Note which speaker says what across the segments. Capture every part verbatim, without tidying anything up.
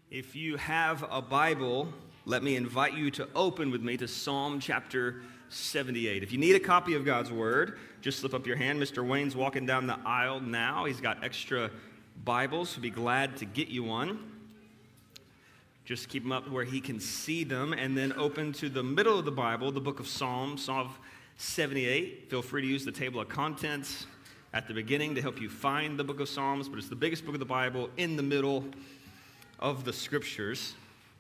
Speaker 1: If you have a Bible, let me invite you to open with me to Psalm chapter seventy-eight. If you need a copy of God's Word, just slip up your hand. Mister Wayne's walking down the aisle now. He's got extra Bibles. He'll be glad to get you one. Just keep them up where he can see them, and then open to the middle of the Bible, the book of Psalms, Psalm seventy-eight. Feel free to use the table of contents at the beginning to help you find the book of Psalms, but it's the biggest book of the Bible in the middle of the Scriptures.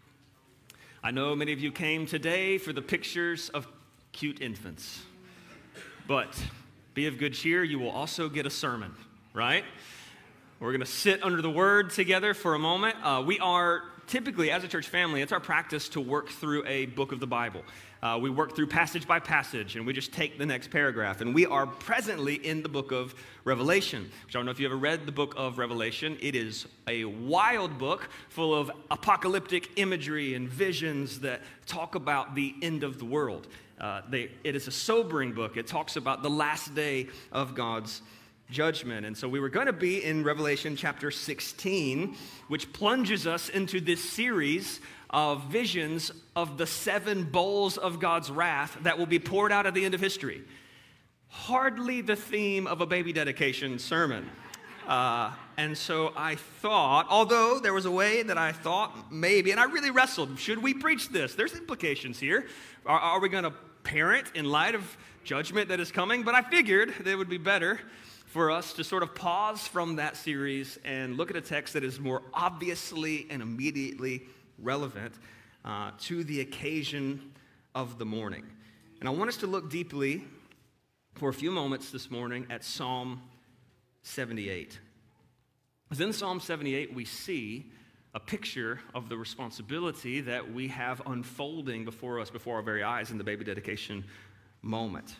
Speaker 1: I know many of you came today for the pictures of cute infants, but be of good cheer, you will also get a sermon, right? We're going to sit under the Word together for a moment. Uh, we are typically, as a church family, it's our practice to work through a book of the Bible. Uh, we work through passage by passage, and we just take the next paragraph. And we are presently in the book of Revelation, which I don't know if you ever read the book of Revelation. It is a wild book full of apocalyptic imagery and visions that talk about the end of the world. Uh, they, it is a sobering book. It talks about the last day of God's judgment. And so we were going to be in Revelation chapter sixteen, which plunges us into this series of visions of the seven bowls of God's wrath that will be poured out at the end of history. Hardly the theme of a baby dedication sermon. Uh, and so I thought, although there was a way that I thought maybe, and I really wrestled, should we preach this? There's implications here. Are, are we going to parent in light of judgment that is coming? But I figured that it would be better for us to sort of pause from that series and look at a text that is more obviously and immediately relevant uh, to the occasion of the morning. And I want us to look deeply for a few moments this morning at Psalm seventy-eight. Because in Psalm seventy-eight, we see a picture of the responsibility that we have unfolding before us, before our very eyes in the baby dedication moment.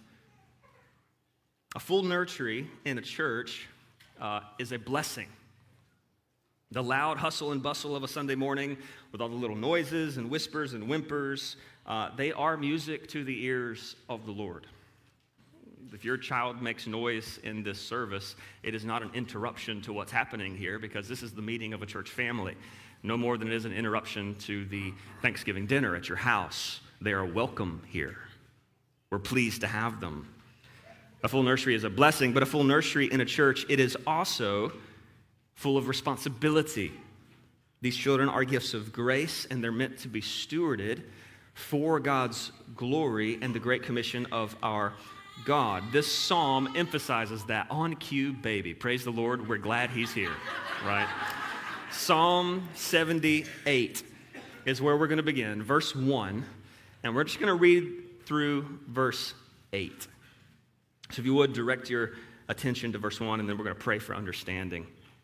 Speaker 1: A full nursery in a church uh, is a blessing. The loud hustle and bustle of a Sunday morning with all the little noises and whispers and whimpers, uh, they are music to the ears of the Lord. If your child makes noise in this service, it is not an interruption to what's happening here, because this is the meeting of a church family. No more than it is an interruption to the Thanksgiving dinner at your house. They are welcome here. We're pleased to have them. A full nursery is a blessing, but a full nursery in a church, it is also full of responsibility. These children are gifts of grace, and they're meant to be stewarded for God's glory and the great commission of our God. This psalm emphasizes that. On cue, baby. Praise the Lord. We're glad he's here, right? Psalm seventy-eight is where we're going to begin, verse one, and we're just going to read through verse eight. So if you would, direct your attention to verse one, and then we're going to pray for understanding.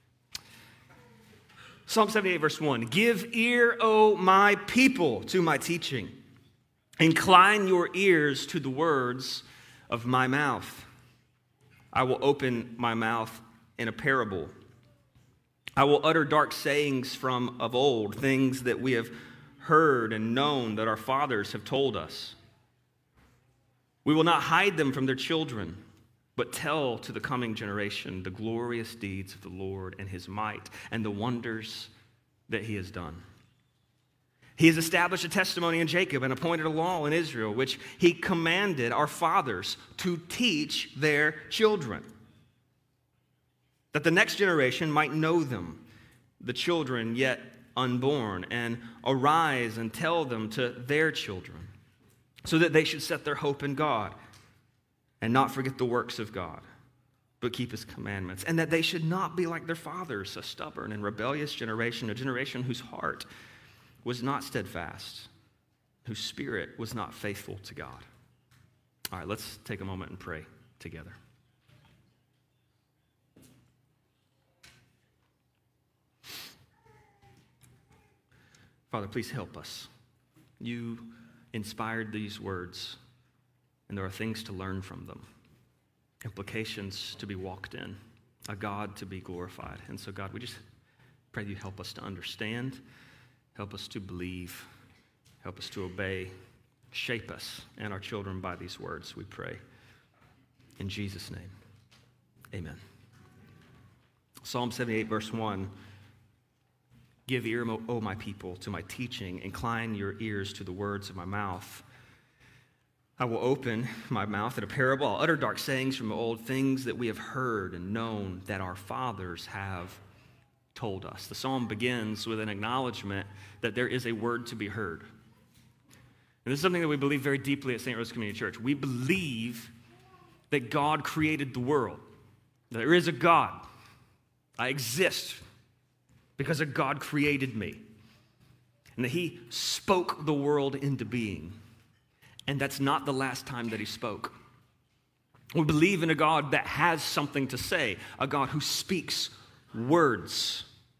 Speaker 1: Psalm seventy-eight, verse one, "Give ear, O my people, to my teaching. Incline your ears to the words of my mouth. I will open my mouth in a parable. I will utter dark sayings from of old, things that we have heard and known that our fathers have told us. We will not hide them from their children, but tell to the coming generation the glorious deeds of the Lord and his might and the wonders that he has done. He has established a testimony in Jacob and appointed a law in Israel, which he commanded our fathers to teach their children, that the next generation might know them, the children yet unborn, and arise and tell them to their children, so that they should set their hope in God and not forget the works of God, but keep his commandments, and that they should not be like their fathers, a stubborn and rebellious generation, a generation whose heart was not steadfast, whose spirit was not faithful to God." All right, let's take a moment and pray together. Father, please help us. You inspired these words, and there are things to learn from them, implications to be walked in, a God to be glorified. And so, God, we just pray that you help us to understand, help us to believe, help us to obey, shape us and our children by these words, we pray. In Jesus' name, amen. Psalm seventy-eight, verse one Give ear, O my people, to my teaching. Incline your ears to the words of my mouth. I will open my mouth in a parable. I'll utter dark sayings from old, things that we have heard and known that our fathers have told us. The psalm begins with an acknowledgement that there is a word to be heard. And this is something that we believe very deeply at Saint Rose Community Church. We believe that God created the world. There is a God. I exist because a God created me. And that he spoke the world into being. And that's not the last time that he spoke. We believe in a God that has something to say, a God who speaks words.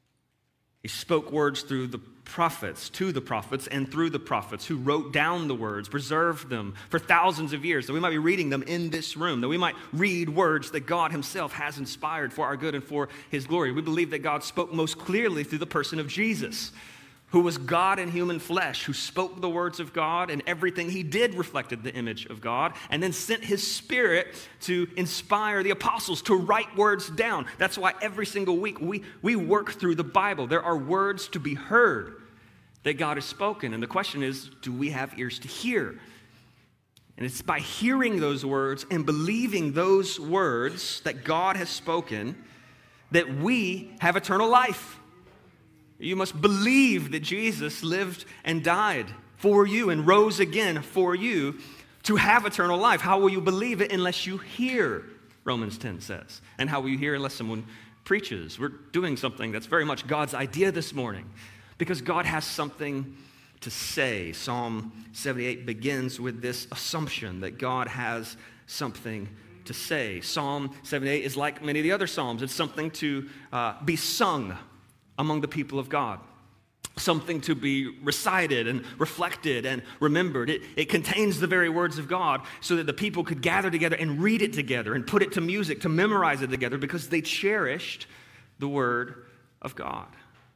Speaker 1: He spoke words through the prophets, to the prophets, and through the prophets who wrote down the words, preserved them for thousands of years, that we might be reading them in this room, that we might read words that God himself has inspired for our good and for his glory. We believe that God spoke most clearly through the person of Jesus, who was God in human flesh, who spoke the words of God, and everything he did reflected the image of God, and then sent his Spirit to inspire the apostles to write words down. That's why every single week we, we work through the Bible. There are words to be heard that God has spoken, and the question is, do we have ears to hear? And it's by hearing those words and believing those words that God has spoken that we have eternal life. You must believe that Jesus lived and died for you and rose again for you to have eternal life. How will you believe it unless you hear, Romans ten says? And how will you hear unless someone preaches? We're doing something that's very much God's idea this morning because God has something to say. Psalm seventy-eight begins with this assumption that God has something to say. Psalm seventy-eight is like many of the other Psalms. It's something to uh, be sung among the people of God, something to be recited and reflected and remembered. It, it contains the very words of God so that the people could gather together and read it together and put it to music, to memorize it together because they cherished the word of God.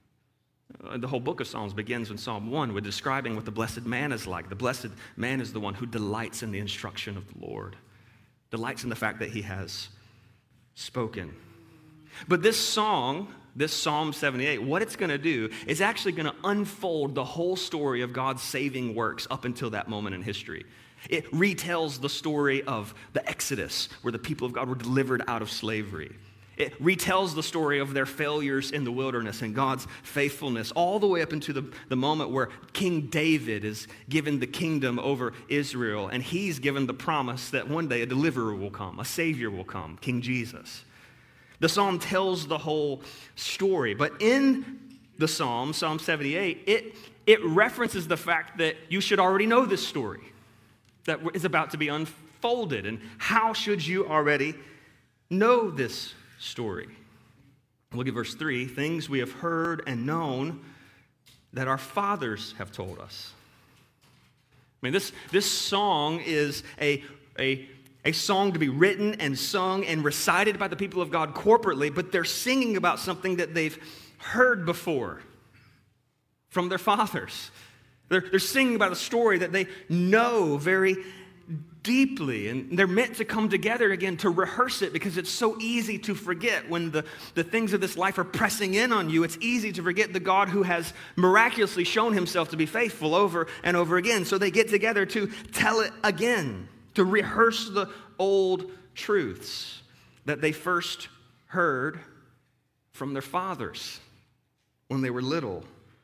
Speaker 1: Uh, the whole book of Psalms begins in Psalm one with describing what the blessed man is like. The blessed man is the one who delights in the instruction of the Lord, delights in the fact that he has spoken. But this song, this Psalm seventy-eight, what it's going to do is actually going to unfold the whole story of God's saving works up until that moment in history. It retells the story of the Exodus, where the people of God were delivered out of slavery. It retells the story of their failures in the wilderness and God's faithfulness, all the way up into the, the moment where King David is given the kingdom over Israel, and he's given the promise that one day a deliverer will come, a savior will come, King Jesus. The psalm tells the whole story, but in the psalm, Psalm seventy-eight, it, it references the fact that you should already know this story that is about to be unfolded. And how should you already know this story? Look at verse three. Things we have heard and known that our fathers have told us. I mean, this, this song is a, a A song to be written and sung and recited by the people of God corporately, but they're singing about something that they've heard before from their fathers. They're, they're singing about a story that they know very deeply, and they're meant to come together again to rehearse it because it's so easy to forget when the, the things of this life are pressing in on you. It's easy to forget the God who has miraculously shown himself to be faithful over and over again. So they get together to tell it again, to rehearse the old truths that they first heard from their fathers when they were little.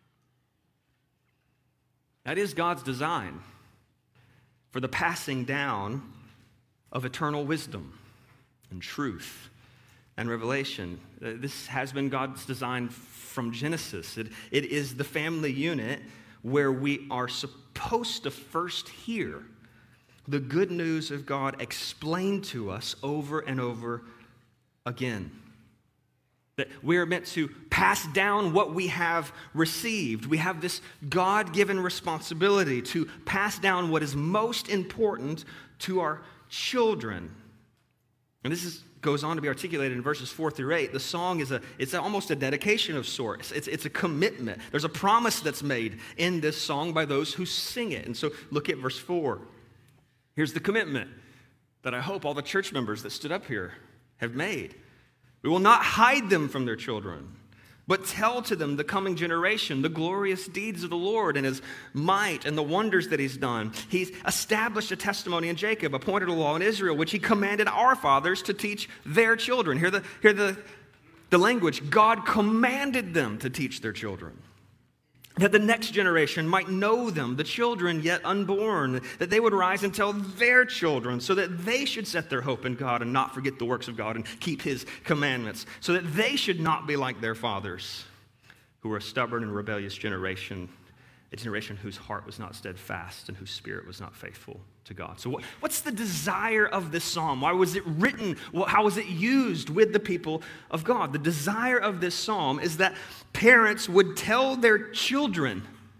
Speaker 1: That is God's design for the passing down of eternal wisdom and truth and revelation. This has been God's design from Genesis. It, it is the family unit where we are supposed to first hear the good news of God explained to us over and over again. That we are meant to pass down what we have received. We have this God-given responsibility to pass down what is most important to our children. And this is, goes on to be articulated in verses four through eight. The song is a, it's almost a dedication of sorts. It's, it's a commitment. There's a promise that's made in this song by those who sing it. And so look at verse four. Here's the commitment that I hope all the church members that stood up here have made. We will not hide them from their children, but tell to them, the coming generation, the glorious deeds of the Lord and his might and the wonders that he's done. He's established a testimony in Jacob, appointed a law in Israel, which he commanded our fathers to teach their children. Hear the, hear the, the language. God commanded them to teach their children, that the next generation might know them, the children yet unborn, that they would rise and tell their children, so that they should set their hope in God and not forget the works of God and keep his commandments, so that they should not be like their fathers, who were a stubborn and rebellious generation, a generation whose heart was not steadfast and whose spirit was not faithful to God. So what, what's the desire of this psalm? Why was it written? How was it used with the people of God? The desire of this psalm is that parents would tell their children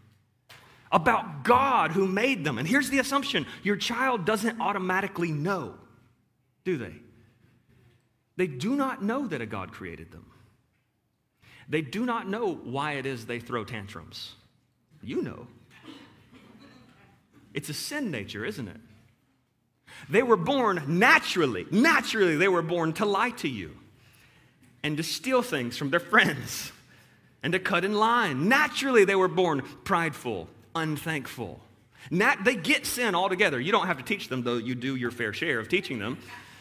Speaker 1: about God who made them. And here's the assumption: your child doesn't automatically know, do they? They do not know that a God created them. They do not know why it is they throw tantrums. You know. It's a sin nature, isn't it? They were born naturally, naturally they were born to lie to you and to steal things from their friends and to cut in line. Naturally they were born prideful, unthankful. Nat- they get sin altogether. You don't have to teach them, though you do your fair share of teaching them.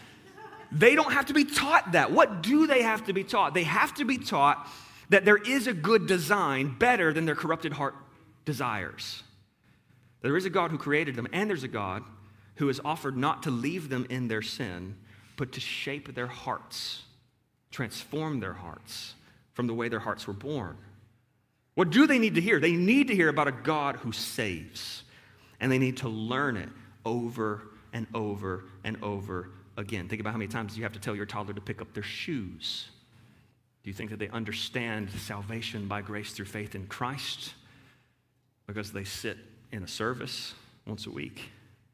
Speaker 1: They don't have to be taught that. What do they have to be taught? They have to be taught that there is a good design better than their corrupted heart desires. There is a God who created them, and there's a God who has offered not to leave them in their sin, but to shape their hearts, transform their hearts from the way their hearts were born. What do they need to hear? They need to hear about a God who saves, and they need to learn it over and over and over again. Think about how many times you have to tell your toddler to pick up their shoes. Do you think that they understand salvation by grace through faith in Christ because they sit in a service once a week?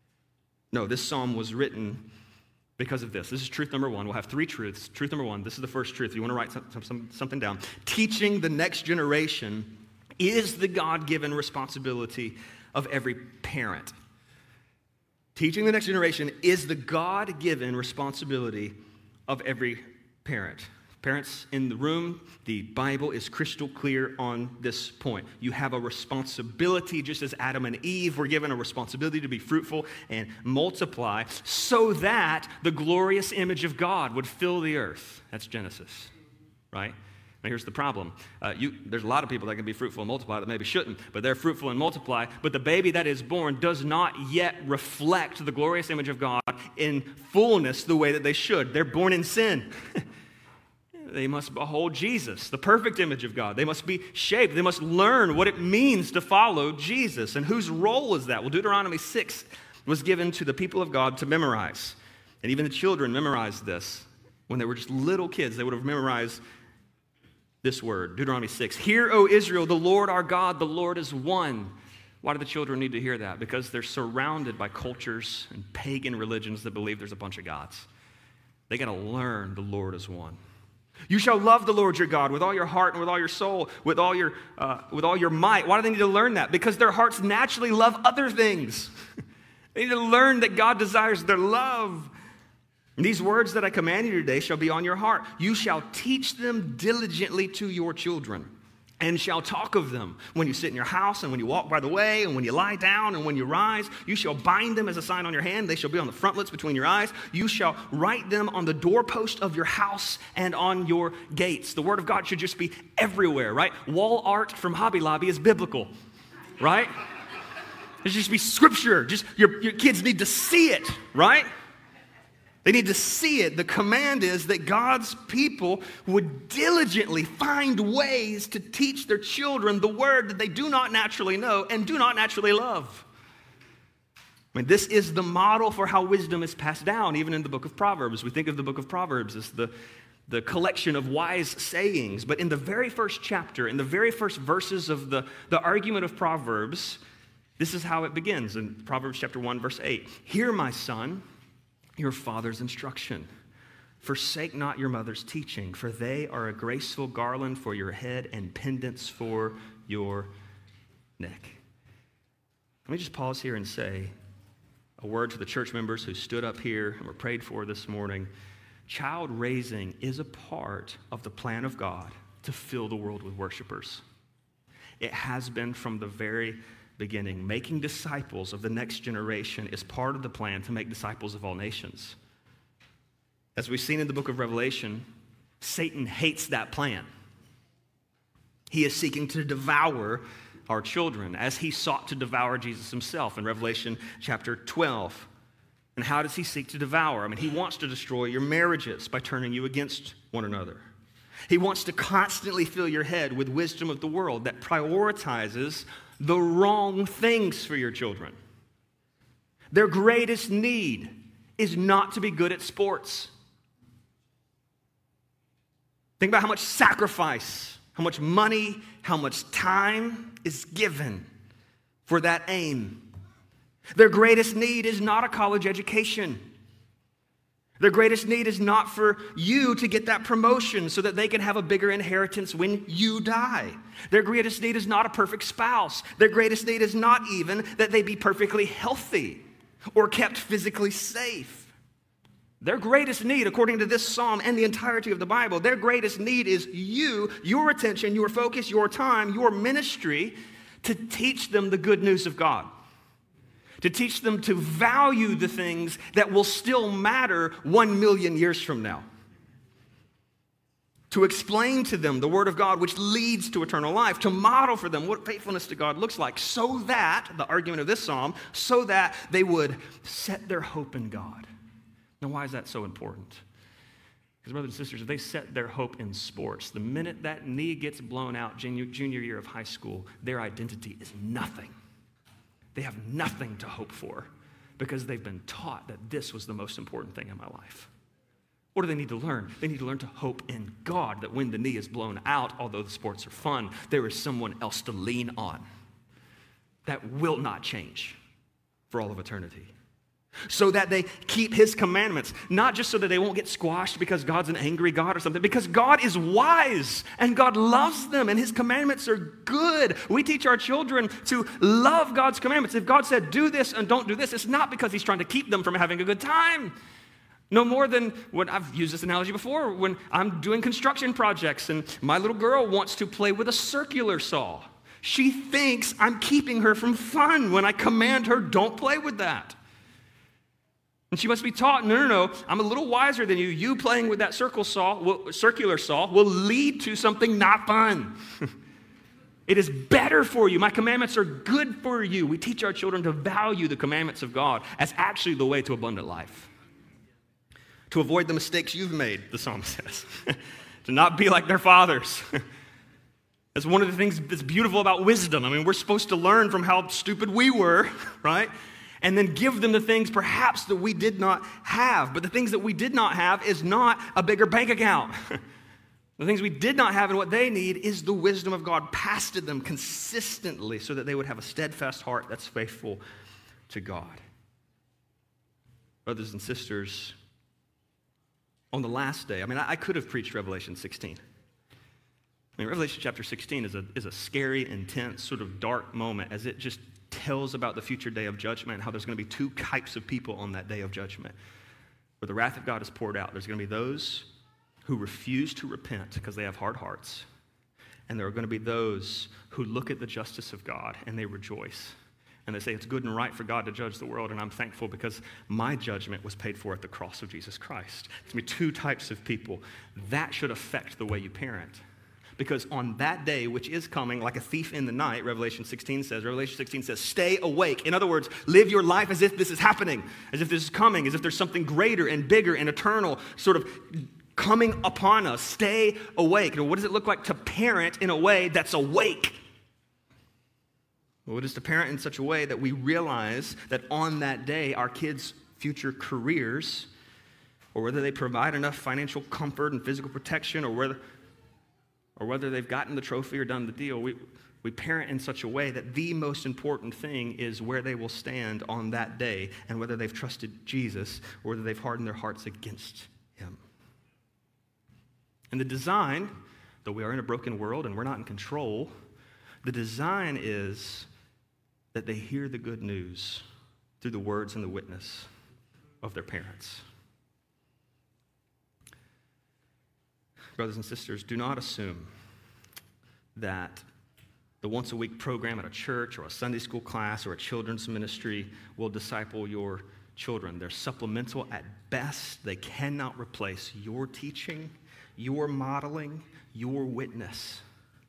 Speaker 1: No, this psalm was written because of this. This is truth number one. We'll have three truths. Truth number one, this is the first truth. You want to write some, some, something down. Teaching the next generation is the God-given responsibility of every parent. Teaching the next generation is the God-given responsibility of every parent. Parents in the room, the Bible is crystal clear on this point. You have a responsibility, just as Adam and Eve were given a responsibility to be fruitful and multiply, so that the glorious image of God would fill the earth. That's Genesis, right? Now here's the problem. Uh, you, there's a lot of people that can be fruitful and multiply that maybe shouldn't, but they're fruitful and multiply, but the baby that is born does not yet reflect the glorious image of God in fullness the way that they should. They're born in sin. They must behold Jesus, the perfect image of God. They must be shaped. They must learn what it means to follow Jesus. And whose role is that? Well, Deuteronomy six was given to the people of God to memorize. And even the children memorized this. When they were just little kids, they would have memorized this word, Deuteronomy six. Hear, O Israel, the Lord our God, the Lord is one. Why do the children need to hear that? Because they're surrounded by cultures and pagan religions that believe there's a bunch of gods. They got to learn the Lord is one. You shall love the Lord your God with all your heart and with all your soul, with all your, uh, with all your might. Why do they need to learn that? Because their hearts naturally love other things. They need to learn that God desires their love. And these words that I command you today shall be on your heart. You shall teach them diligently to your children, and shall talk of them when you sit in your house, and when you walk by the way, and when you lie down, and when you rise. You shall bind them as a sign on your hand. They shall be on the frontlets between your eyes. You shall write them on the doorpost of your house and on your gates. The word of God should just be everywhere, right? Wall art from Hobby Lobby is biblical, right? It should just be scripture. Just your, your kids need to see it, right? They need to see it. The command is that God's people would diligently find ways to teach their children the word that they do not naturally know and do not naturally love. I mean, this is the model for how wisdom is passed down, even in the book of Proverbs. We think of the book of Proverbs as the, the collection of wise sayings. But in the very first chapter, in the very first verses of the, the argument of Proverbs, this is how it begins in Proverbs chapter one, verse eight. Hear, my son, your father's instruction. Forsake not your mother's teaching, for they are a graceful garland for your head and pendants for your neck. Let me just pause here and say a word to the church members who stood up here and were prayed for this morning. Child raising is a part of the plan of God to fill the world with worshipers. It has been from the very beginning. Making disciples of the next generation is part of the plan to make disciples of all nations. As we've seen in the book of Revelation, Satan hates that plan. He is seeking to devour our children, as he sought to devour Jesus himself in Revelation chapter twelve. And how does he seek to devour? I mean, he wants to destroy your marriages by turning you against one another. He wants to constantly fill your head with wisdom of the world that prioritizes the wrong things for your children. Their greatest need is not to be good at sports. Think about how much sacrifice, how much money, how much time is given for that aim. Their greatest need is not a college education. Their greatest need is not for you to get that promotion so that they can have a bigger inheritance when you die. Their greatest need is not a perfect spouse. Their greatest need is not even that they be perfectly healthy or kept physically safe. Their greatest need, according to this psalm and the entirety of the Bible, their greatest need is you, your attention, your focus, your time, your ministry to teach them the good news of God. To teach them to value the things that will still matter one million years from now. To explain to them the Word of God, which leads to eternal life. To model for them what faithfulness to God looks like, so that, the argument of this psalm, so that they would set their hope in God. Now, why is that so important? Because, brothers and sisters, if they set their hope in sports, the minute that knee gets blown out junior, junior year of high school, their identity is nothing. They have nothing to hope for because they've been taught that this was the most important thing in my life. What do they need to learn? They need to learn to hope in God, that when the knee is blown out, although the sports are fun, there is someone else to lean on that will not change for all of eternity. So that they keep his commandments, not just so that they won't get squashed because God's an angry God or something, because God is wise and God loves them and his commandments are good. We teach our children to love God's commandments. If God said do this and don't do this, it's not because he's trying to keep them from having a good time. No more than when I've used this analogy before, when I'm doing construction projects and my little girl wants to play with a circular saw. She thinks I'm keeping her from fun when I command her, don't play with that. And she must be taught, no, no, no, I'm a little wiser than you. You playing with that circle saw, will, circular saw will lead to something not fun. It is better for you. My commandments are good for you. We teach our children to value the commandments of God as actually the way to abundant life. To avoid the mistakes you've made, the psalm says. To not be like their fathers. That's one of the things that's beautiful about wisdom. I mean, we're supposed to learn from how stupid we were, right? And then give them the things perhaps that we did not have. But the things that we did not have is not a bigger bank account. The things we did not have and what they need is the wisdom of God passed to them consistently so that they would have a steadfast heart that's faithful to God. Brothers and sisters, on the last day, I mean, I could have preached Revelation sixteen. I mean, Revelation chapter sixteen is a, is a scary, intense, sort of dark moment as it just tells about the future day of judgment and how there's going to be two types of people on that day of judgment. Where the wrath of God is poured out, there's going to be those who refuse to repent because they have hard hearts. And there are going to be those who look at the justice of God and they rejoice. And they say, it's good and right for God to judge the world, and I'm thankful because my judgment was paid for at the cross of Jesus Christ. There's going to be two types of people. That should affect the way you parent. Because on that day, which is coming like a thief in the night, Revelation sixteen says, Revelation sixteen says, stay awake. In other words, live your life as if this is happening, as if this is coming, as if there's something greater and bigger and eternal sort of coming upon us. Stay awake. You know, what does it look like to parent in a way that's awake? Well, it is to parent in such a way that we realize that on that day, our kids' future careers, or whether they provide enough financial comfort and physical protection, or whether or whether they've gotten the trophy or done the deal, we, we parent in such a way that the most important thing is where they will stand on that day and whether they've trusted Jesus or whether they've hardened their hearts against him. And the design, though we are in a broken world and we're not in control, the design is that they hear the good news through the words and the witness of their parents. Brothers and sisters, do not assume that the once-a-week program at a church or a Sunday school class or a children's ministry will disciple your children. They're supplemental at best. They cannot replace your teaching, your modeling, your witness.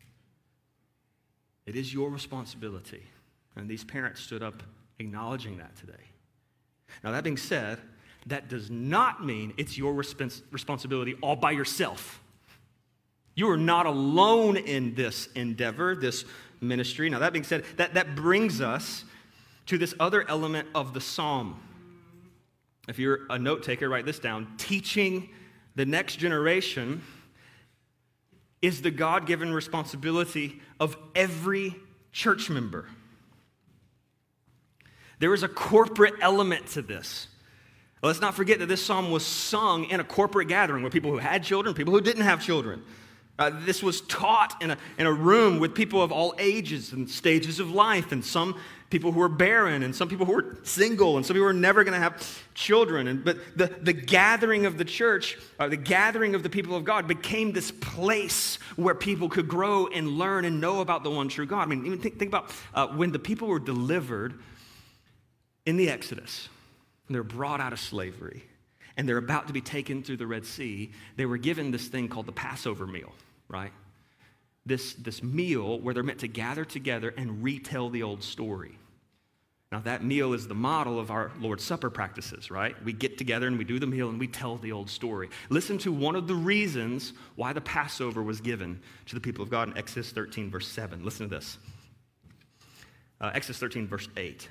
Speaker 1: It is your responsibility. And these parents stood up acknowledging that today. Now, that being said, that does not mean it's your respons- responsibility all by yourself. You are not alone in this endeavor, this ministry. Now, that being said, that, that brings us to this other element of the psalm. If you're a note taker, write this down. Teaching the next generation is the God-given responsibility of every church member. There is a corporate element to this. Let's not forget that this psalm was sung in a corporate gathering with people who had children, people who didn't have children. Uh, this was taught in a, in a room with people of all ages and stages of life, and some people who were barren, and some people who were single, and some people who were never going to have children. And, but the, the gathering of the church, uh, the gathering of the people of God became this place where people could grow and learn and know about the one true God. I mean, even think, think about uh, when the people were delivered in the Exodus, and they're brought out of slavery, and they're about to be taken through the Red Sea. They were given this thing called the Passover meal, right? This, this meal where they're meant to gather together and retell the old story. Now, that meal is the model of our Lord's Supper practices, right? We get together and we do the meal and we tell the old story. Listen to one of the reasons why the Passover was given to the people of God in Exodus thirteen, verse seven. Listen to this. Uh, Exodus thirteen, verse eight.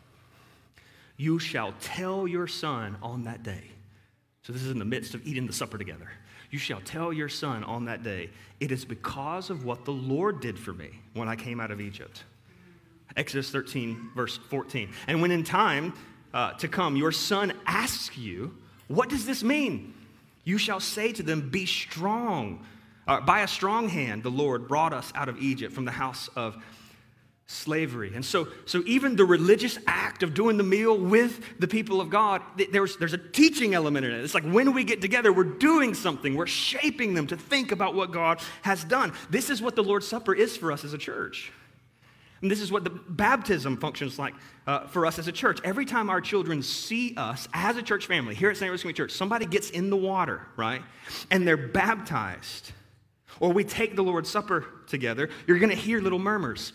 Speaker 1: You shall tell your son on that day. So this is in the midst of eating the supper together. You shall tell your son on that day, it is because of what the Lord did for me when I came out of Egypt. Exodus thirteen, verse fourteen. And when in time uh, to come, your son asks you, what does this mean? You shall say to them, be strong. Uh, by a strong hand, the Lord brought us out of Egypt from the house of slavery. And so, so even the religious act of doing the meal with the people of God, there's, there's a teaching element in it. It's like when we get together, we're doing something. We're shaping them to think about what God has done. This is what the Lord's Supper is for us as a church. And this is what the baptism functions like uh, for us as a church. Every time our children see us as a church family, here at Saint Rose Community Church, somebody gets in the water, right? And they're baptized. Or we take the Lord's Supper together, you're going to hear little murmurs.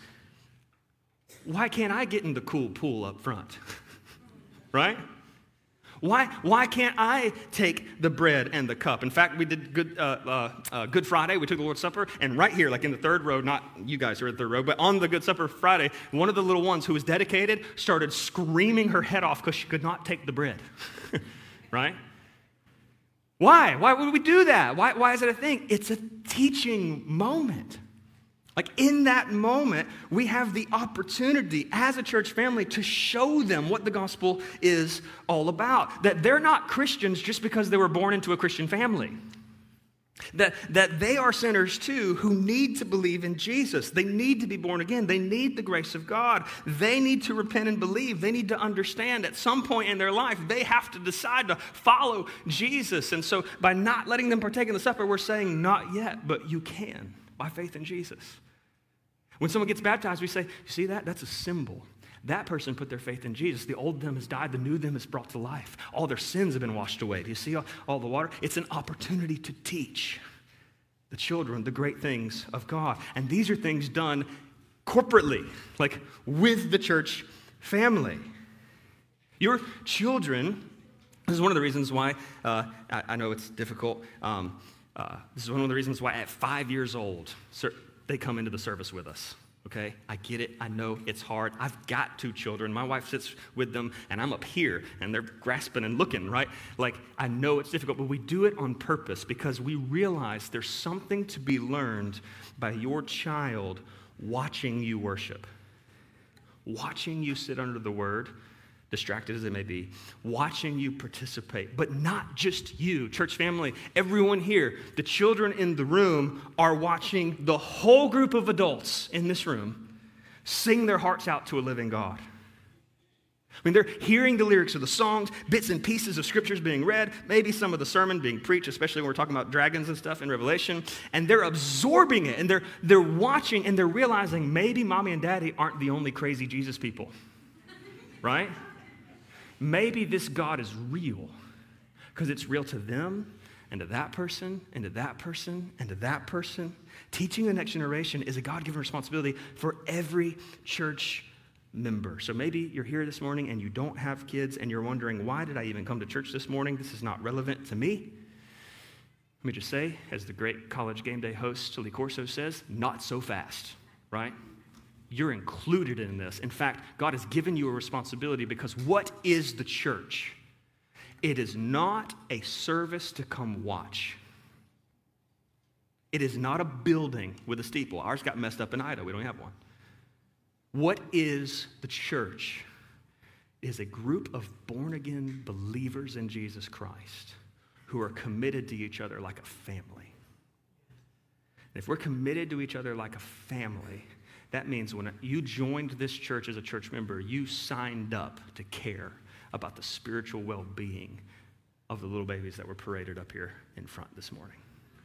Speaker 1: Why can't I get in the cool pool up front? Right? Why, why can't I take the bread and the cup? In fact, we did Good, uh, uh, uh, Good Friday. We took the Lord's Supper, and right here, like in the third row, not you guys who are in the third row, but on the Good Supper Friday, one of the little ones who was dedicated started screaming her head off because she could not take the bread. Right? Why? Why would we do that? Why, why is it a thing? It's a teaching moment. Like in that moment, we have the opportunity as a church family to show them what the gospel is all about. That they're not Christians just because they were born into a Christian family. That, that they are sinners too who need to believe in Jesus. They need to be born again. They need the grace of God. They need to repent and believe. They need to understand at some point in their life they have to decide to follow Jesus. And so by not letting them partake in the supper, we're saying not yet, but you can by faith in Jesus. When someone gets baptized, we say, you see that? That's a symbol. That person put their faith in Jesus. The old them has died. The new them is brought to life. All their sins have been washed away. Do you see all, all the water? It's an opportunity to teach the children the great things of God. And these are things done corporately, like with the church family. Your children, this is one of the reasons why, uh, I, I know it's difficult. Um, uh, this is one of the reasons why at five years old, sir, they come into the service with us, okay? I get it. I know it's hard. I've got two children. My wife sits with them, and I'm up here, and they're grasping and looking, right? Like, I know it's difficult, but we do it on purpose because we realize there's something to be learned by your child watching you worship, watching you sit under the word, distracted as it may be, watching you participate, but not just you, church family, everyone here, the children in the room are watching the whole group of adults in this room sing their hearts out to a living God. I mean, they're hearing the lyrics of the songs, bits and pieces of scriptures being read, maybe some of the sermon being preached, especially when we're talking about dragons and stuff in Revelation, and they're absorbing it, and they're, they're watching, and they're realizing maybe mommy and daddy aren't the only crazy Jesus people, right? Maybe this God is real, because it's real to them, and to that person, and to that person, and to that person. Teaching the next generation is a God-given responsibility for every church member. So maybe you're here this morning and you don't have kids and you're wondering, why did I even come to church this morning? This is not relevant to me. Let me just say, as the great college game day host, Lee Corso says, not so fast, right? You're included in this. In fact, God has given you a responsibility because what is the church? It is not a service to come watch. It is not a building with a steeple. Ours got messed up in Idaho. We don't have one. What is the church? It is a group of born-again believers in Jesus Christ who are committed to each other like a family. And if we're committed to each other like a family, that means when you joined this church as a church member, you signed up to care about the spiritual well-being of the little babies that were paraded up here in front this morning.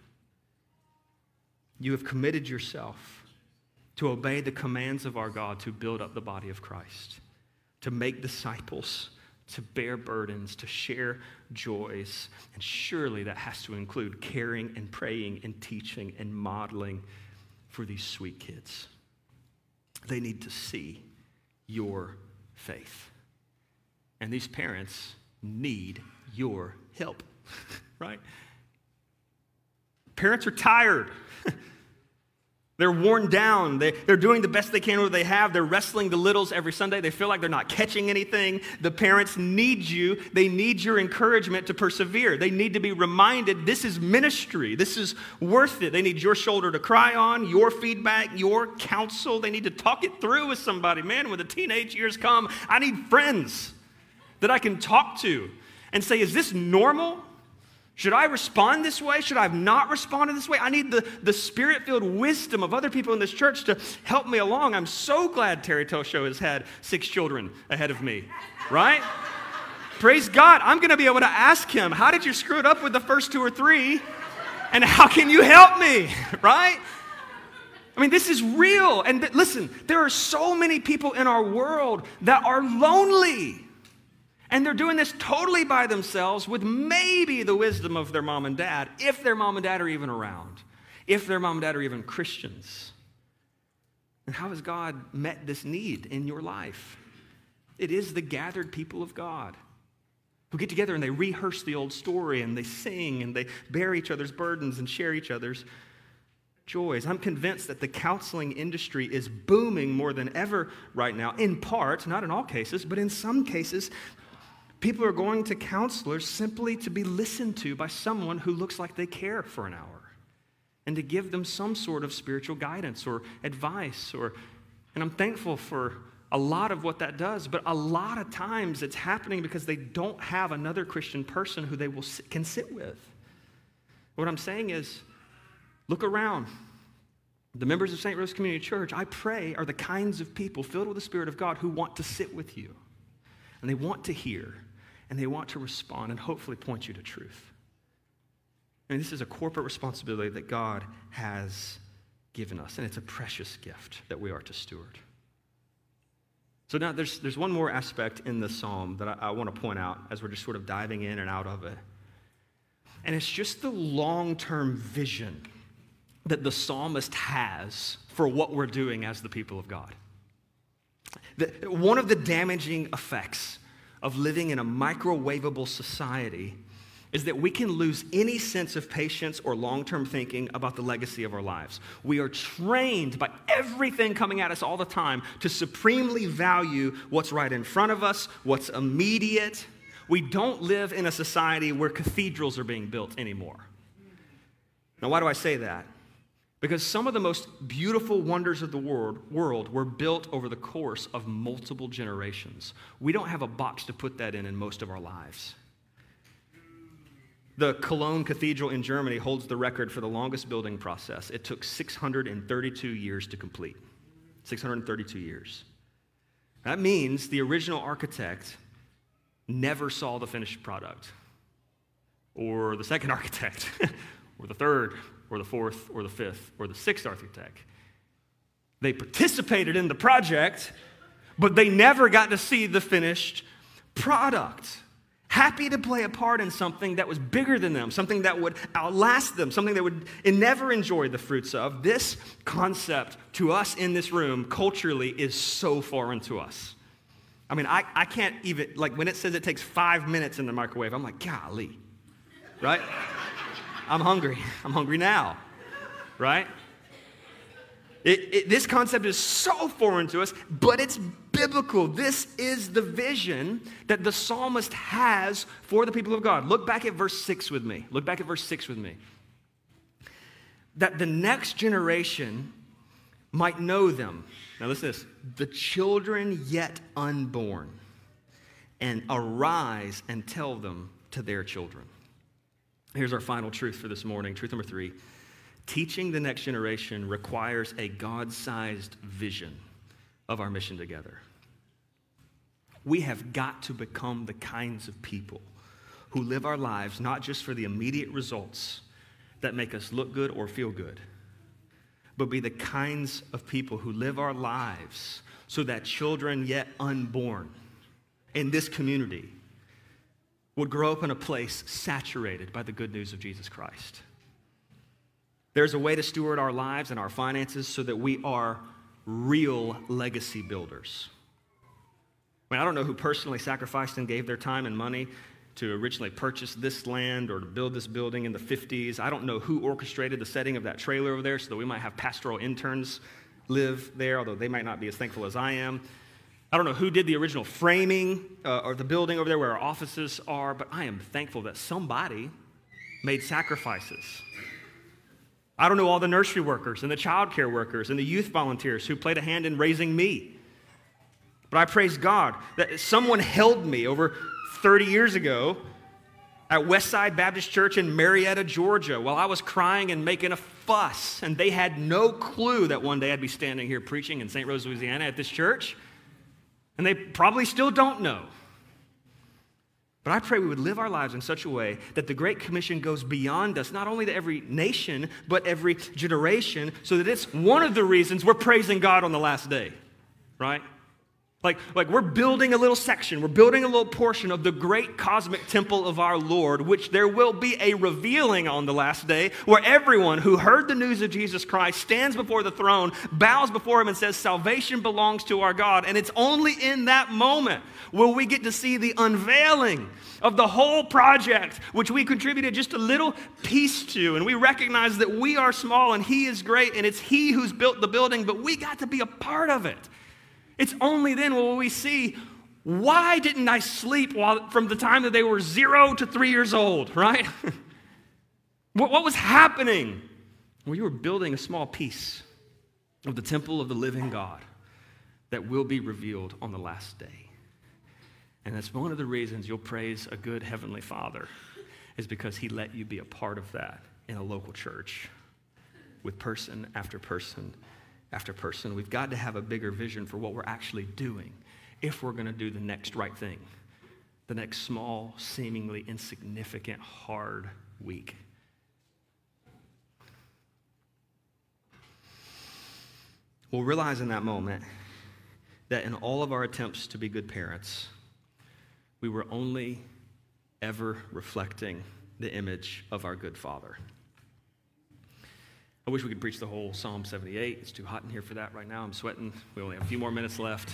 Speaker 1: You have committed yourself to obey the commands of our God to build up the body of Christ, to make disciples, to bear burdens, to share joys. And surely that has to include caring and praying and teaching and modeling for these sweet kids. They need to see your faith. And these parents need your help, right? Parents are tired. They're worn down. They, they're doing the best they can with what they have. They're wrestling the littles every Sunday. They feel like they're not catching anything. The parents need you. They need your encouragement to persevere. They need to be reminded this is ministry. This is worth it. They need your shoulder to cry on, your feedback, your counsel. They need to talk it through with somebody. Man, when the teenage years come, I need friends that I can talk to and say, is this normal? Should I respond this way? Should I have not responded this way? I need the, the spirit-filled wisdom of other people in this church to help me along. I'm so glad Terry Tosho has had six children ahead of me, right? Praise God. I'm going to be able to ask him, how did you screw it up with the first two or three? And how can you help me, right? I mean, this is real. And th- listen, there are so many people in our world that are lonely. And they're doing this totally by themselves with maybe the wisdom of their mom and dad, if their mom and dad are even around, if their mom and dad are even Christians. And how has God met this need in your life? It is the gathered people of God who get together and they rehearse the old story and they sing and they bear each other's burdens and share each other's joys. I'm convinced that the counseling industry is booming more than ever right now, in part, not in all cases, but in some cases, people are going to counselors simply to be listened to by someone who looks like they care for an hour and to give them some sort of spiritual guidance or advice. Or, and I'm thankful for a lot of what that does, but a lot of times it's happening because they don't have another Christian person who they will can sit with. What I'm saying is, look around. The members of Saint Rose Community Church, I pray, are the kinds of people filled with the Spirit of God who want to sit with you. And they want to hear, and they want to respond, and hopefully point you to truth. And this is a corporate responsibility that God has given us, and it's a precious gift that we are to steward. So now there's, there's one more aspect in the psalm that I, I want to point out as we're just sort of diving in and out of it. And it's just the long-term vision that the psalmist has for what we're doing as the people of God. The, one of the damaging effects of living in a microwavable society is that we can lose any sense of patience or long-term thinking about the legacy of our lives. We are trained by everything coming at us all the time to supremely value what's right in front of us, what's immediate. We don't live in a society where cathedrals are being built anymore. Now, why do I say that? Because some of the most beautiful wonders of the world, world were built over the course of multiple generations. We don't have a box to put that in in most of our lives. The Cologne Cathedral in Germany holds the record for the longest building process. It took six hundred thirty-two years to complete. six hundred thirty-two years. That means the original architect never saw the finished product, or the second architect, or the third, or the fourth, or the fifth, or the sixth architect. They participated in the project, but they never got to see the finished product. Happy to play a part in something that was bigger than them, something that would outlast them, something that would never enjoy the fruits of. This concept to us in this room culturally is so foreign to us. I mean, I, I can't even, like when it says it takes five minutes in the microwave, I'm like, golly, right? I'm hungry. I'm hungry now, right? It, it, this concept is so foreign to us, but it's biblical. This is the vision that the psalmist has for the people of God. Look back at verse six with me. Look back at verse six with me. That the next generation might know them. Now listen to this. The children yet unborn, and arise and tell them to their children. Here's our final truth for this morning. Truth number three. Teaching the next generation requires a God-sized vision of our mission together. We have got to become the kinds of people who live our lives not just for the immediate results that make us look good or feel good, but be the kinds of people who live our lives so that children yet unborn in this community would grow up in a place saturated by the good news of Jesus Christ. There's a way to steward our lives and our finances so that we are real legacy builders. I mean, I don't know who personally sacrificed and gave their time and money to originally purchase this land or to build this building in the fifties. I don't know who orchestrated the setting of that trailer over there so that we might have pastoral interns live there, although they might not be as thankful as I am. I don't know who did the original framing uh, or the building over there where our offices are, but I am thankful that somebody made sacrifices. I don't know all the nursery workers and the child care workers and the youth volunteers who played a hand in raising me. But I praise God that someone held me over thirty years ago at Westside Baptist Church in Marietta, Georgia, while I was crying and making a fuss. And they had no clue that one day I'd be standing here preaching in Saint Rose, Louisiana at this church. And they probably still don't know. But I pray we would live our lives in such a way that the Great Commission goes beyond us, not only to every nation, but every generation, so that it's one of the reasons we're praising God on the last day, right? Like, like we're building a little section, we're building a little portion of the great cosmic temple of our Lord, which there will be a revealing on the last day, where everyone who heard the news of Jesus Christ stands before the throne, bows before him and says, salvation belongs to our God. And it's only in that moment will we get to see the unveiling of the whole project, which we contributed just a little piece to. And we recognize that we are small and he is great, and it's he who's built the building, but we got to be a part of it. It's only then will we see, why didn't I sleep while, from the time that they were zero to three years old, right? what, what was happening? Well, you were building a small piece of the temple of the living God that will be revealed on the last day. And that's one of the reasons you'll praise a good Heavenly Father, is because he let you be a part of that in a local church with person after person after person. We've got to have a bigger vision for what we're actually doing if we're going to do the next right thing, the next small, seemingly insignificant, hard week. We'll realize in that moment that in all of our attempts to be good parents, we were only ever reflecting the image of our good Father. I wish we could preach the whole Psalm seventy-eight. It's too hot in here for that right now. I'm sweating. We only have a few more minutes left.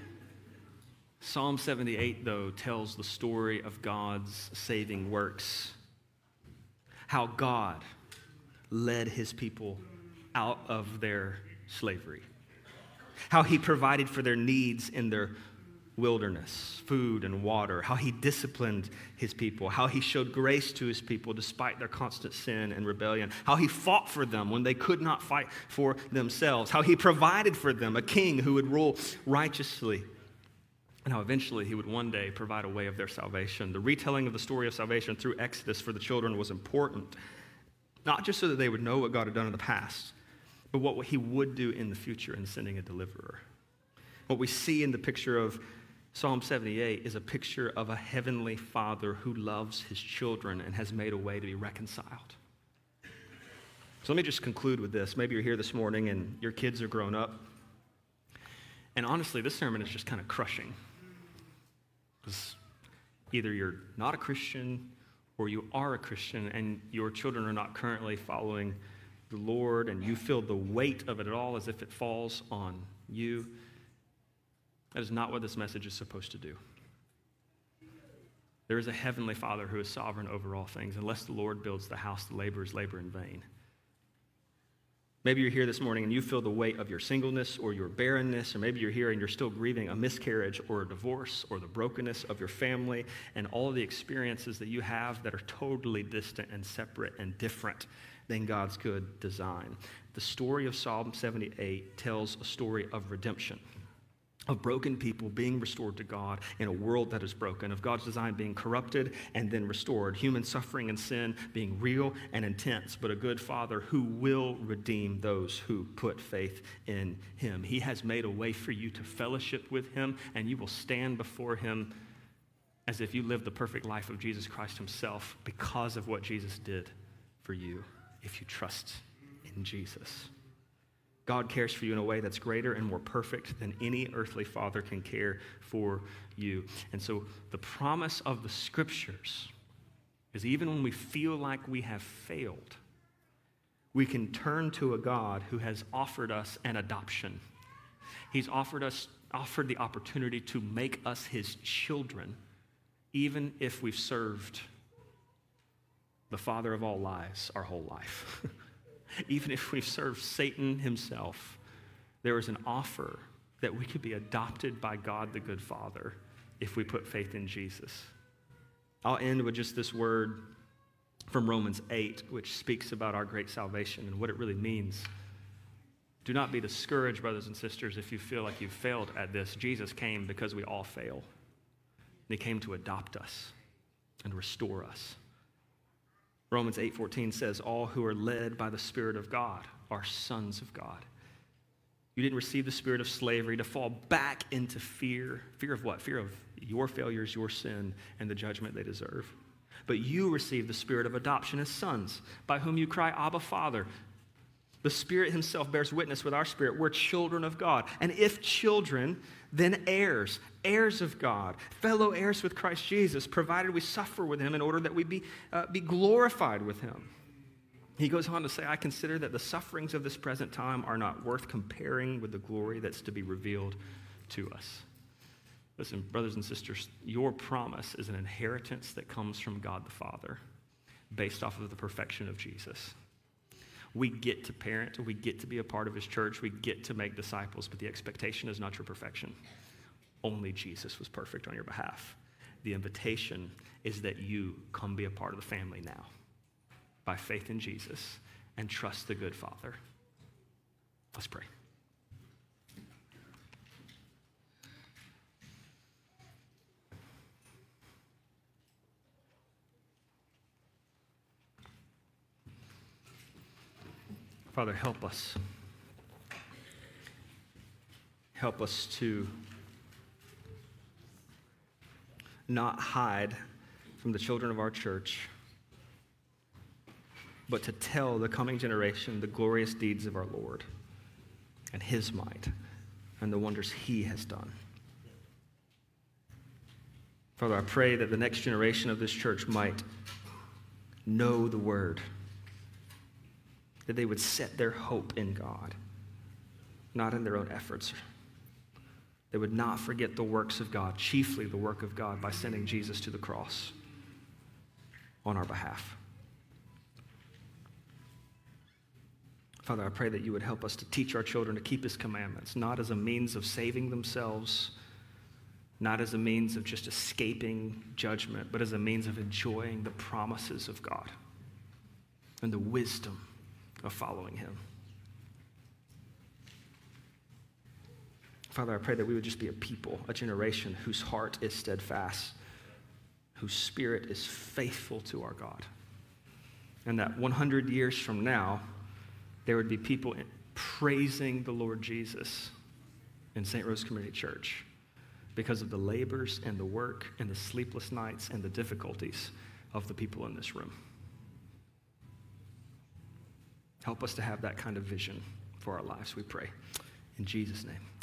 Speaker 1: Psalm seventy-eight, though, tells the story of God's saving works. How God led his people out of their slavery. How he provided for their needs in their wilderness, food and water, how he disciplined his people, how he showed grace to his people despite their constant sin and rebellion, how he fought for them when they could not fight for themselves, how he provided for them a king who would rule righteously, and how eventually he would one day provide a way of their salvation. The retelling of the story of salvation through Exodus for the children was important, not just so that they would know what God had done in the past, but what he would do in the future in sending a deliverer. What we see in the picture of Psalm seventy-eight is a picture of a heavenly Father who loves his children and has made a way to be reconciled. So let me just conclude with this. Maybe you're here this morning and your kids are grown up. And honestly, this sermon is just kind of crushing. Because either you're not a Christian or you are a Christian and your children are not currently following the Lord and you feel the weight of it all as if it falls on you. That is not what this message is supposed to do. There is a heavenly Father who is sovereign over all things. Unless the Lord builds the house, the laborers labor in vain. Maybe you're here this morning and you feel the weight of your singleness or your barrenness, or maybe you're here and you're still grieving a miscarriage or a divorce or the brokenness of your family and all of the experiences that you have that are totally distant and separate and different than God's good design. The story of Psalm seventy-eight tells a story of redemption, of broken people being restored to God in a world that is broken, of God's design being corrupted and then restored, human suffering and sin being real and intense, but a good Father who will redeem those who put faith in him. He has made a way for you to fellowship with him, and you will stand before him as if you lived the perfect life of Jesus Christ himself because of what Jesus did for you, if you trust in Jesus. God cares for you in a way that's greater and more perfect than any earthly father can care for you. And so the promise of the scriptures is even when we feel like we have failed, we can turn to a God who has offered us an adoption. He's offered us offered the opportunity to make us his children, even if we've served the father of all lies our whole life. Even if we've served Satan himself, there is an offer that we could be adopted by God the good Father if we put faith in Jesus. I'll end with just this word from Romans eight, which speaks about our great salvation and what it really means. Do not be discouraged, brothers and sisters, if you feel like you've failed at this. Jesus came because we all fail. And he came to adopt us and restore us. Romans eight fourteen says, all who are led by the Spirit of God are sons of God. You didn't receive the spirit of slavery to fall back into fear. Fear of what? Fear of your failures, your sin, and the judgment they deserve. But you received the spirit of adoption as sons, by whom you cry, Abba, Father. The Spirit himself bears witness with our spirit. We're children of God. And if children, then heirs, heirs of God, fellow heirs with Christ Jesus, provided we suffer with him in order that we be, uh, be glorified with him. He goes on to say, I consider that the sufferings of this present time are not worth comparing with the glory that's to be revealed to us. Listen, brothers and sisters, your promise is an inheritance that comes from God the Father based off of the perfection of Jesus. We get to parent, we get to be a part of his church, we get to make disciples, but the expectation is not your perfection. Only Jesus was perfect on your behalf. The invitation is that you come be a part of the family now by faith in Jesus and trust the good Father. Let's pray. Father, help us. Help us to not hide from the children of our church, but to tell the coming generation the glorious deeds of our Lord and his might and the wonders he has done. Father, I pray that the next generation of this church might know the word, that they would set their hope in God, not in their own efforts. They would not forget the works of God, chiefly the work of God by sending Jesus to the cross on our behalf. Father, I pray that you would help us to teach our children to keep his commandments, not as a means of saving themselves, not as a means of just escaping judgment, but as a means of enjoying the promises of God and the wisdom of following him. Father, I pray that we would just be a people, a generation whose heart is steadfast, whose spirit is faithful to our God. And that one hundred years from now, there would be people praising the Lord Jesus in Saint Rose Community Church because of the labors and the work and the sleepless nights and the difficulties of the people in this room. Help us to have that kind of vision for our lives, we pray. In Jesus' name.